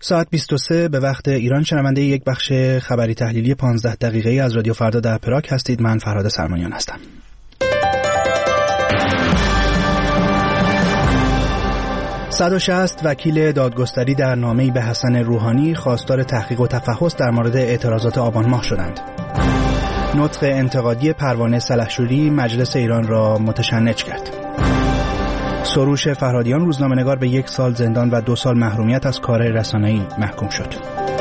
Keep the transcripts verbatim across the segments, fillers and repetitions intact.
ساعت بیست و سه به وقت ایران شنونده یک بخش خبری تحلیلی پانزده دقیقه‌ای از رادیو فردا در پراگ هستید. من فرهاد سرمانیان هستم. صد و شصت وکیل دادگستری در نامه‌ای به حسن روحانی خواستار تحقیق و تفحص در مورد اعتراضات آبان ماه شدند. نطق انتقادی پروانه سلحشوری مجلس ایران را متشنج کرد. سروش فرهادیان روزنامه‌نگار به یک سال زندان و دو سال محرومیت از کار رسانه‌ای محکوم شد.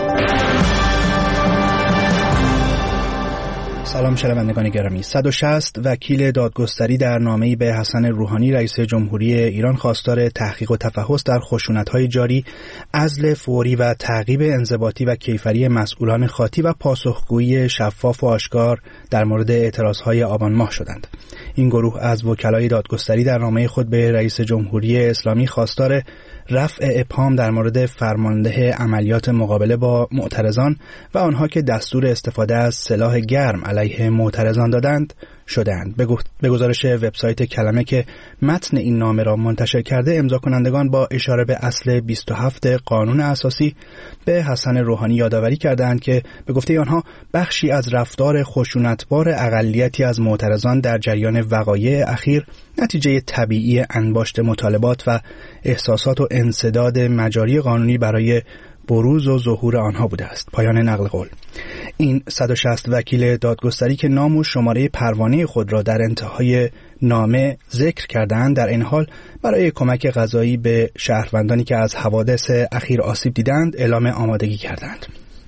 سلام شنوندگان گرامی. صد و شصت وکیل دادگستری در نامه‌ای به حسن روحانی رئیس جمهوری ایران خواستار تحقیق و تفحص در خشونت‌های جاری، عزل فوری و تعقیب انضباطی و کیفری مسئولان خاطی و پاسخگویی شفاف و آشکار در مورد اعتراضهای آبان ماه شدند. این گروه از وکلای دادگستری در نامه خود به رئیس جمهوری اسلامی خواستار رفع ابهام در مورد فرمانده عملیات مقابله با معترضان و آنها که دستور استفاده از سلاح گرم علیه معترضان دادند شدند. به گزارش وبسایت کلمه که متن این نامه را منتشر کرده، امضا کنندگان با اشاره به اصل بیست و هفت قانون اساسی به حسن روحانی یادآوری کردند که به گفته آنها بخشی از رفتار خشونتبار اقلیتی از معترضان در جریان وقایع اخیر نتیجه طبیعی انباشت مطالبات و احساسات و انسداد مجاری قانونی برای بروز و ظهور آنها بوده است. پایان نقل قول. این صد و شصت وکیل دادگستری که نام و شماره پروانه خود را در انتهای نامه ذکر کردند، در این حال برای کمک قضایی به شهروندانی که از حوادث اخیر آسیب دیدند اعلام آمادگی کردند.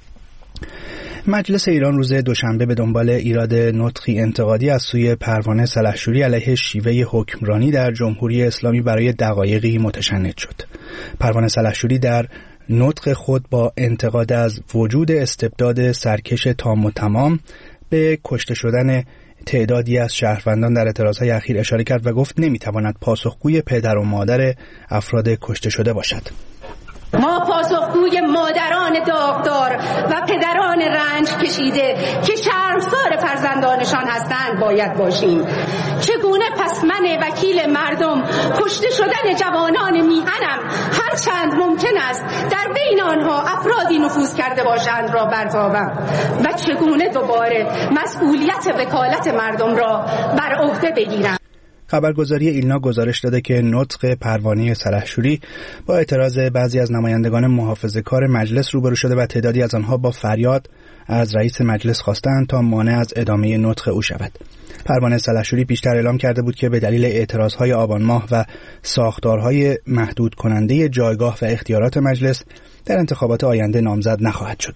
مجلس ایران روز دوشنبه به دنبال ایراد نطقی انتقادی از سوی پروانه سلحشوری علیه شیوه حکمرانی در جمهوری اسلامی برای دقایقی متشنج شد. پروانه سلحشوری در نطق خود با انتقاد از وجود استبداد سرکش تام و تمام به کشته شدن تعدادی از شهروندان در اعتراضهای اخیر اشاره کرد و گفت نمیتواند پاسخگوی پدر و مادر افراد کشته شده باشد. ما پاسخگوی مادران داغدار و پدران رنج کشیده که شرمسار فرزندانشان هستند باید باشیم. چگونه پس من وکیل مردم کشته شدن جوانان میهنم هر چند ممکن است در بین آنها افرادی نفوذ کرده باشند را برتابم و چگونه دوباره مسئولیت وکالت مردم را بر عهده بگیرم. خبرگزاری ایلنا گزارش داده که نطق پروانه سلحشوری با اعتراض بعضی از نمایندگان محافظه‌کار مجلس روبرو شده و تعدادی از آنها با فریاد از رئیس مجلس خواستند تا مانع از ادامه نطق او شود. پروانه سلحشوری پیشتر اعلام کرده بود که به دلیل اعتراضهای آبان ماه و ساختارهای محدود کننده جایگاه و اختیارات مجلس در انتخابات آینده نامزد نخواهد شد.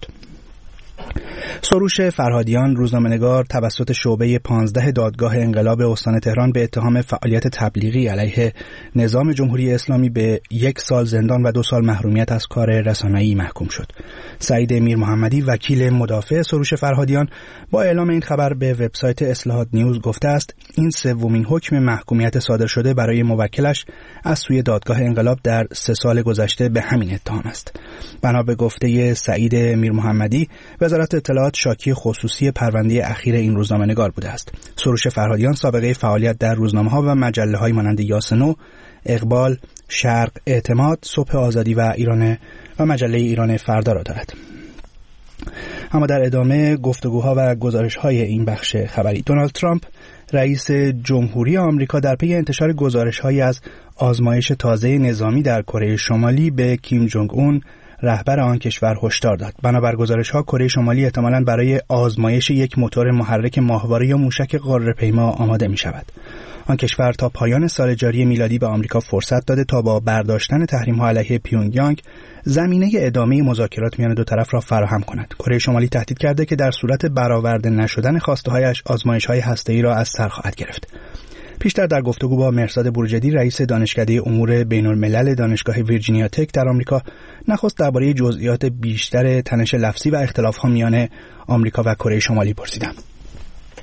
سروش فرهادیان روزنامه‌نگار توسط شعبه پانزده دادگاه انقلاب استان تهران به اتهام فعالیت تبلیغی علیه نظام جمهوری اسلامی به یک سال زندان و دو سال محرومیت از کار رسانه‌ای محکوم شد. سعید میر محمدی وکیل مدافع سروش فرهادیان با اعلام این خبر به وبسایت اصلاحات نیوز گفته است این سومین حکم محکومیت صادر شده برای موکلش از سوی دادگاه انقلاب در سه سال گذشته به همین اتهام است. بنا به گفته سعید میر محمدی، وزارت اطلاعات شاکی خصوصی پرونده اخیر این روزنامه‌نگار بوده است. سروش فرهادیان سابقه فعالیت در روزنامه‌ها و مجله‌های مانند یاسنو، اقبال، شرق، اعتماد، صبح آزادی و ایران و مجله ایران فردا را دارد. اما در ادامه گفتگوها و گزارش‌های این بخش خبری، دونالد ترامپ رئیس جمهوری آمریکا در پی انتشار گزارش‌هایی از آزمایش تازه نظامی در کره شمالی به کیم جونگ اون رهبر آن کشور هشدار داد. بنابر گزارش‌ها کره شمالی احتمالاً برای آزمایش یک موتور محرک ماهواره یا موشک قاره‌پیما آماده می‌شود. آن کشور تا پایان سال جاری میلادی به آمریکا فرصت داده تا با برداشتن تحریم‌ها علیه پیونگیانگ زمینه ادامه مذاکرات میان دو طرف را فراهم کند. کره شمالی تهدید کرده که در صورت برآورده نشدن خواسته‌هایش آزمایش‌های هسته‌ای را از سر خواهد گرفت. پیشتر در گفتگو با مهرزاد بروجردی رئیس دانشکده امور بین‌الملل دانشگاه ویرجینیا تک در آمریکا نخست درباره جزئیات بیشتر تنش لفظی و اختلاف‌ها میان آمریکا و کره شمالی پرسیدم.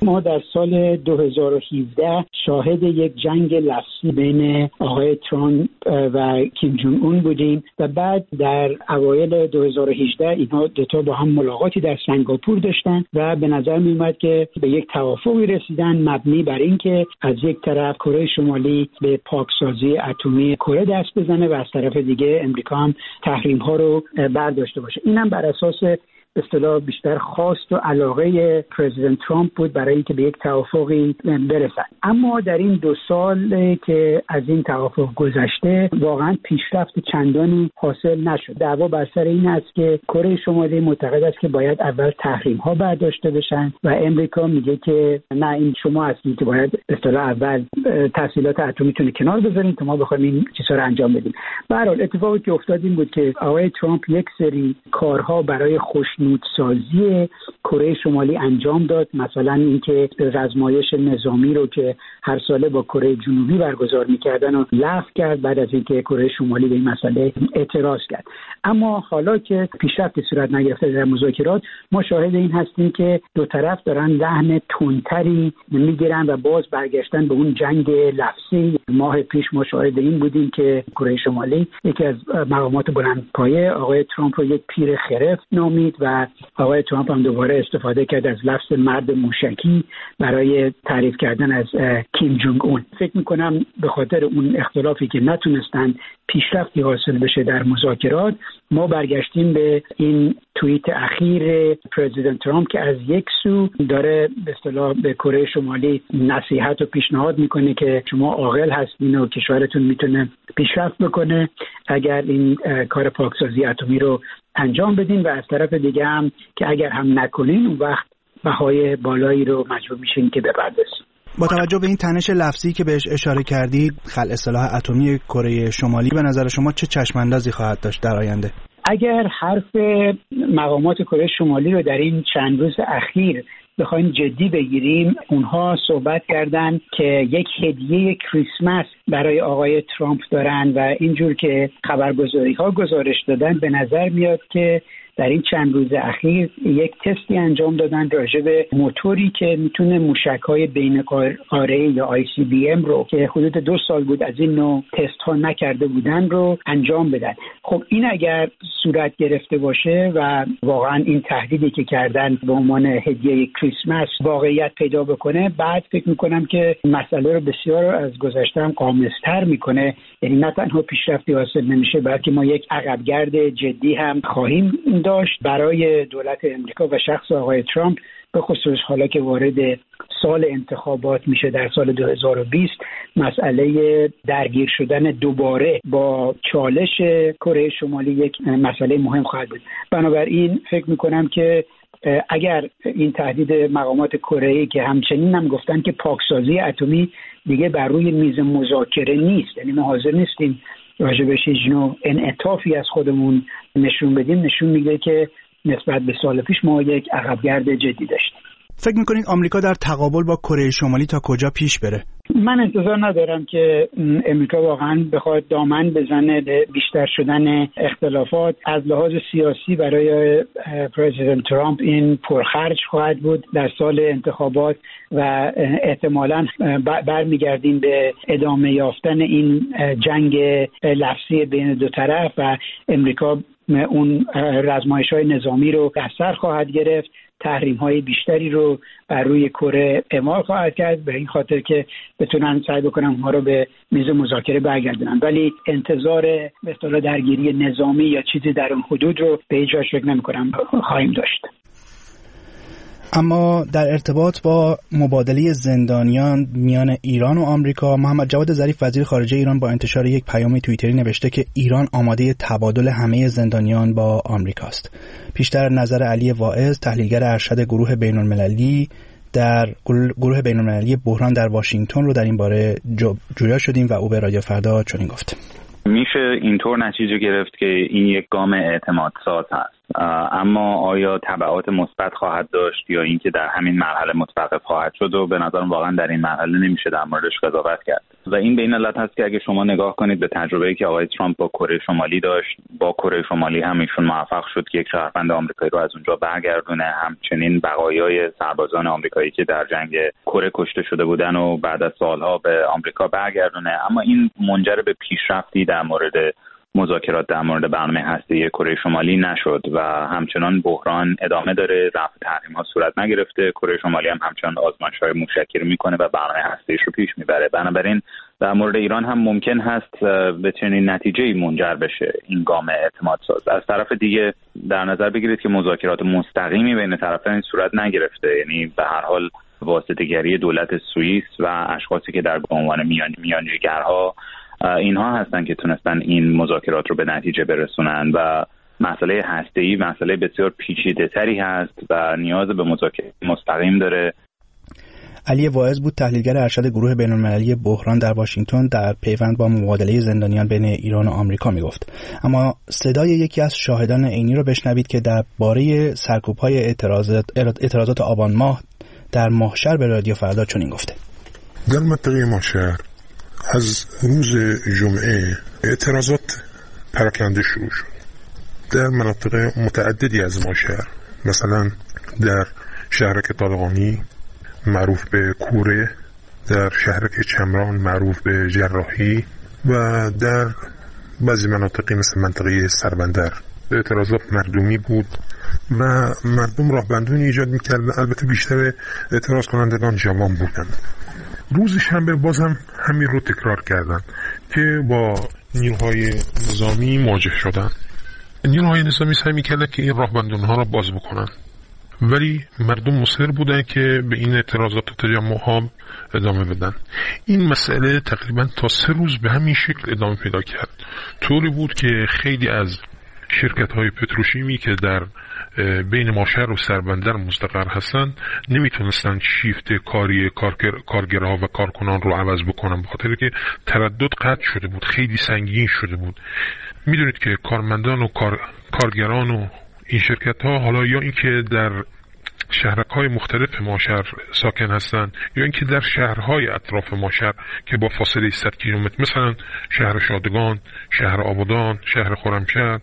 ما در سال دو هزار و هفده شاهد یک جنگ لفظی بین آقای ترامپ و کیم جونگ اون بودیم و بعد در اوایل دو هزار و هجده اینها دو تا با هم ملاقاتی در سنگاپور داشتن و به نظر می اومد که به یک توافقی رسیدن مبنی بر اینکه از یک طرف کره شمالی به پاکسازی اتمی کره دست بزنه و از طرف دیگه امریکا هم تحریم ها رو برداشته باشه. اینم بر اساس به اصطلاح بیشتر خواست و علاقه پرزیدنت ترامپ بود برای اینکه به یک توافقی برسن. اما در این دو سال که از این توافق گذشته واقعا پیشرفت چندانی حاصل نشد. دعوا بر سر این است که کره شمالی معتقد است که باید اول تحریم ها برداشته بشن و امریکا میگه که نه، این شما هستید که باید به اصطلاح اول تسهیلات اتمیتون کنار بذارید تا ما بخوایم این چیزا رو انجام بدیم. به هر حال اتفاقی که افتاد این بود که آقای ترامپ یک سری کارها برای خوش نودسازی کره شمالی انجام داد، مثلا اینکه رزمایش نظامی رو که هر ساله با کره جنوبی برگزار می‌کردن و لغو کرد بعد از اینکه کره شمالی به این مسئله اعتراض کرد. اما حالا که پیشرفتی صورت نگرفته در مذاکرات، ما شاهد این هستیم که دو طرف دارن لحن تندتری میگیرن و باز برگشتن به اون جنگ لفظی. ماه پیش ما شاهد این بودیم که کره شمالی یکی از مقامات بلندپایه آقای ترامپ رو یک پیر خرف نامید و آقای ترامپ هم دوباره استفاده کرد از لفظ مرد موشکی برای تعریف کردن از کیم جونگ اون. فکر میکنم به خاطر اون اختلافی که نتونستن پیشرفتی حاصل بشه در مذاکرات، ما برگشتیم به این توییت اخیر پرزیدنت ترامپ که از یک سو داره به اصطلاح به کره شمالی نصیحت و پیشنهاد میکنه که شما عاقل هستین و کشورتون میتونه پیشرفت بکنه اگر این کار پاکسازی اتمی رو انجام بدین و از طرف دیگه هم که اگر هم نکنین اون وقت بهای بالایی رو مجبور میشین که بپردازین. با توجه به این تنش لفظی که بهش اشاره کردید، خلع سلاح اتمی کره شمالی به نظر شما چه چشماندازی خواهد داشت در آینده؟ اگر حرف مقامات کره شمالی رو در این چند روز اخیر بخوایم جدی بگیریم، اونها صحبت کردن که یک هدیه کریسمس برای آقای ترامپ دارن و اینجور که خبرگزاری ها گزارش دادن به نظر میاد که در این چند روز اخیر یک تستی انجام دادن راجع به موتوری که میتونه موشک‌های بین قاره‌ای یا آی سی بی ام رو که حدود دو سال بود از این نوع تست ها نکرده بودن رو انجام بدن. خب این اگر صورت گرفته باشه و واقعا این تهدیدی که کردن به عنوان هدیه کریسمس واقعیت پیدا بکنه، بعد فکر میکنم که مسئله رو بسیار از گذشته هم قامزتر میکنه. یعنی نه تنها پیشرفتی حاصل نمیشه بلکه ما یک عقبگرد جدی هم خواهیم داشت برای دولت امریکا و شخص آقای ترامپ، به خصوص حالا که وارد سال انتخابات میشه در سال دو هزار و بیست. مسئله درگیر شدن دوباره با چالش کره شمالی یک مسئله مهم خواهد بود. بنابراین فکر میکنم که اگر این تهدید مقامات کره‌ای که همچنین هم گفتن که پاکسازی اتمی دیگه بر روی میز مذاکره نیست، یعنی ما حاضر نیستیم راجبش هیچ نوع انعطافی از خودمون نشون بدیم، نشون میده که نسبت به سال پیش ما یک عقبگرد جدی داشتیم. فکر میکنید آمریکا در تقابل با کره شمالی تا کجا پیش بره؟ من انتظار ندارم که امریکا واقعا بخواد دامن بزنه به بیشتر شدن اختلافات. از لحاظ سیاسی برای پرزیدنت ترامپ این پرخرج خواهد بود در سال انتخابات و احتمالاً برمیگردیم به ادامه یافتن این جنگ لفظی بین دو طرف و امریکا اون رزمایش‌های نظامی رو در سر خواهد گرفت، تحریم‌های بیشتری رو بر روی کره اعمال خواهد کرد به این خاطر که بتونن سعی بکنن ما رو به میز مذاکره برگردونن. ولی انتظار به اصطلاح درگیری نظامی یا چیزی در اون حدود رو به هیچ وجه فکر نمی‌کنم خواهیم داشت. اما در ارتباط با مبادله زندانیان میان ایران و آمریکا، محمد جواد ظریف وزیر خارجه ایران با انتشار یک پیام توییتری نوشته که ایران آماده تبادل همه زندانیان با آمریکاست. پیشتر نظر علی واعظ، تحلیلگر ارشد گروه بین‌المللی در گروه بین‌المللی بحران در واشنگتن رو در این باره جویا شدیم و او به رادیو فردا چنین گفت: میشه اینطور نتیجه گرفت که این یک گام اعتماد ساز هست اما آیا تبعات مثبت خواهد داشت یا اینکه در همین مرحله متوقف خواهد شد و به نظرم واقعا در این مرحله نمیشه در موردش قضاوت کرد. و این به این علت هست که اگه شما نگاه کنید به تجربه‌ای که آقای ترامپ با کره شمالی داشت، با کره شمالی هم ایشون موفق شد که یک شهروند آمریکایی رو از اونجا برگردونه، همچنین بقایای سربازان آمریکایی که در جنگ کره کشته شده بودن و بعد از سالها به آمریکا برگردونه. اما این منجر به پیشرفتی در مورد مذاکرات در مورد برنامه هسته‌ای کره شمالی نشد و همچنان بحران ادامه داره. رفع تحریم‌ها صورت نگرفته. کره شمالی هم همچنان آزمایش‌های موشکی رو میکنه و برنامه هسته‌ایش رو پیش میبره. بنابراین در مورد ایران هم ممکن هست به چنین نتیجه‌ای منجر بشه این گام اعتماد ساز. از طرف دیگه در نظر بگیرید که مذاکرات مستقیمی بین طرفین صورت نگرفته، یعنی به هر حال واسطه‌گری دولت سوئیس و اشخاصی که در عنوان میان میانجیگرها اینها هستن که تونستن این مذاکرات رو به نتیجه برسونن و مسئله هسته‌ای مسئله بسیار پیچیده‌تری هست و نیاز به مذاکره مستقیم داره. علی واعظ بود، تحلیلگر ارشد گروه بین‌المللی بحران در واشنگتن، در پیوند با مبادله زندانیان بین ایران و آمریکا میگفت. اما صدای یکی از شاهدان عینی رو بشنوید که درباره سرکوب‌های اعتراضات اعتراضات آبان ماه در ماهشهر به رادیو فردا چنین گفته: در منطقه ماهشهر از روز جمعه اعتراضات پراکنده شروع شد در مناطق متعددی از ماهشهر، مثلا در شهرک طالقانی معروف به کوره، در شهرک چمران معروف به جراحی و در بعضی مناطقی مثل منطقه سربندر. اعتراضات مردمی بود و مردم راهبندونی ایجاد می‌کردن. البته بیشتر اعتراض کنندگان جوان بودند. روز شنبه بازم همین رو تکرار کردن که با نیروهای نظامی مواجه شدن. نیروهای نظامی سعی می‌کردن که این راهبندون‌ها را باز بکنن، ولی مردم مصر بودن که به این اعتراضات و تجمع‌ها ادامه بدن. این مسئله تقریبا تا سه روز به همین شکل ادامه پیدا کرد. طوری بود که خیلی از شرکت‌های پتروشیمی که در بین ماهشهر و سربندر مستقر هستند نمیتونستن شیفت کاری کارگر، کارگرها و کارکنان رو عوض بکنن، به خاطر که تردد قطع شده بود، خیلی سنگین شده بود. میدونید که کارمندان و کار، کارگران و این شرکت‌ها حالا یا اینکه در شهرک‌های مختلف ماهشهر ساکن هستند یا اینکه در شهرهای اطراف ماهشهر که با فاصله صد کیلومتر، مثلا شهر شادگان، شهر آبادان، شهر خرمشهر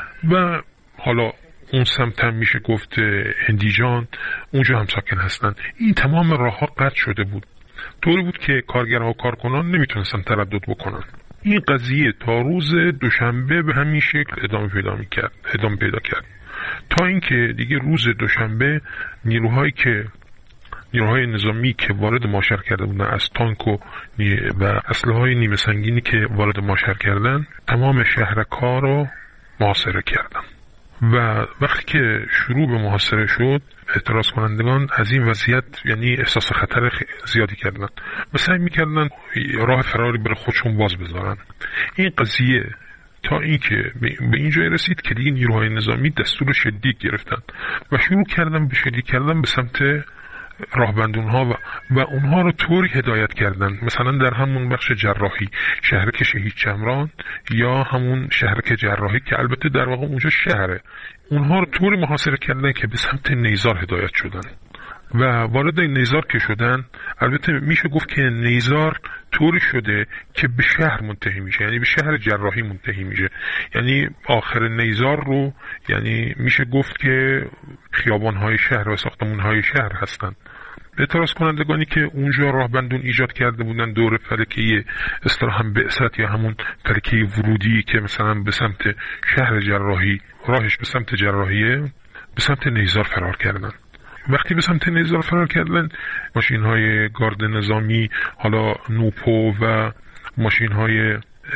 و حالا اون سمت هم میشه گفت هندیجان، اونجا هم ساکن هستند. این تمام راه‌ها قطع شده بود، طوری بود که کارگرها و کارکنان نمیتونستن تردد بکنن. این قضیه تا روز دوشنبه به همین شکل ادامه پیدا می‌کرد، ادامه پیدا کرد تا اینکه دیگه روز دوشنبه نیروهایی که نیروهای نظامی که وارد ماهشهر کرده بودن از تانک و اسلحه‌های نیمه سنگینی که وارد ماهشهر کردن تمام شهرک‌ها رو محاصره کردن و وقتی که شروع به محاصره شد اعتراض کنندگان از این وضعیت یعنی احساس خطر زیادی کردن و سعی می‌کردن راه فراری برای خودشون باز بذارن. این قضیه تا اینکه به اینجا رسید که دیگه نیروهای نظامی دستور شدید گرفتن و شروع کردن به شدید کردن به سمت راهبندونها و, و اونها رو طوری هدایت کردن، مثلا در همون بخش جراحی شهرک شهید چمران یا همون شهرک جراحی که البته در واقع اونجا شهره، اونها رو طوری محاصره کردن که به سمت نیزار هدایت شدن و وارد نیزار که شدن. البته میشه گفت که نیزار طوری شده که به شهر منتهی میشه، یعنی به شهر جراحی منتهی میشه، یعنی آخر نیزار رو یعنی میشه گفت که خیابان‌های شهر و ساختمان‌های شهر هستند. اعتراض کنندگانی که اونجا راهبندون ایجاد کرده بودن دور فلکه اصطلاحاً بعثت یا همون فلکه ورودی که مثلا به سمت شهر جراحی راهش به سمت جراحیه، به سمت نیزار فرار کردن. وقتی به سمت نیزار فرار کردن ماشین‌های گارد نظامی، حالا نوپو و ماشین‌های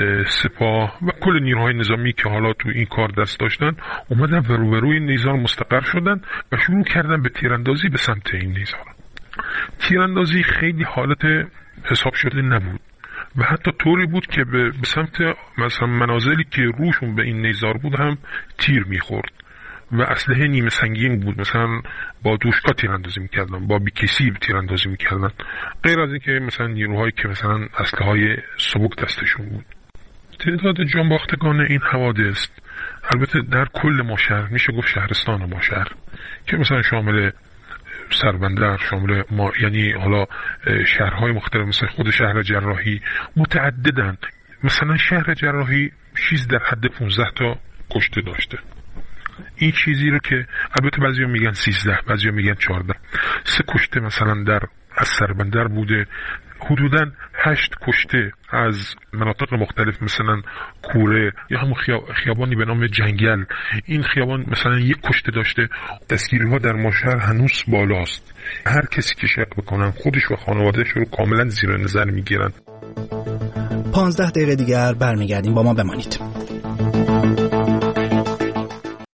سپاه و کل نیروهای نظامی که حالا تو این کار دست داشتن اومدن و روبروی نیزار مستقر شدن و شروع کردن به تیراندازی به سمت این نیزار. تیراندازی خیلی حالت حساب شده نبود و حتی طوری بود که به سمت مثلا منازلی که روشون به این نیزار بود هم تیر میخورد و اسلحه نیمه سنگین بود، مثلا با دوشکا تیراندازی میکردن، با بیکسی تیراندازی میکردن، غیر از اینکه مثلا نیروهایی که مثلا اسلحه‌های سبک دستشون بود. تعداد جانباختگان این حوادث البته در کل ماشهر میشه گفت شهرستان ماشهر که مثلا شامل سربندر، شامل ما، یعنی حالا شهرهای مختلف مثل خود شهر جراحی متعددن. مثلا شهر جراحی چیز در حد پانزده تا کشته داشته. این چیزی رو که البته بعضیا میگن سیزده، بعضیا میگن چهارده. سه کشته مثلا در از سربندر بوده، حدوداً هشت کشته از مناطق مختلف مثلا کوره یا همون خیابانی به نام جنگل. این خیابان مثلا یک کشته داشته. دستگیری‌ها در ماشهر هنوز بالاست. هر کسی که شک بکنن خودش و خانواده‌اش رو کاملا زیر نظر میگیرن. پانزده دقیقه دیگر برمیگردیم، با ما بمانید.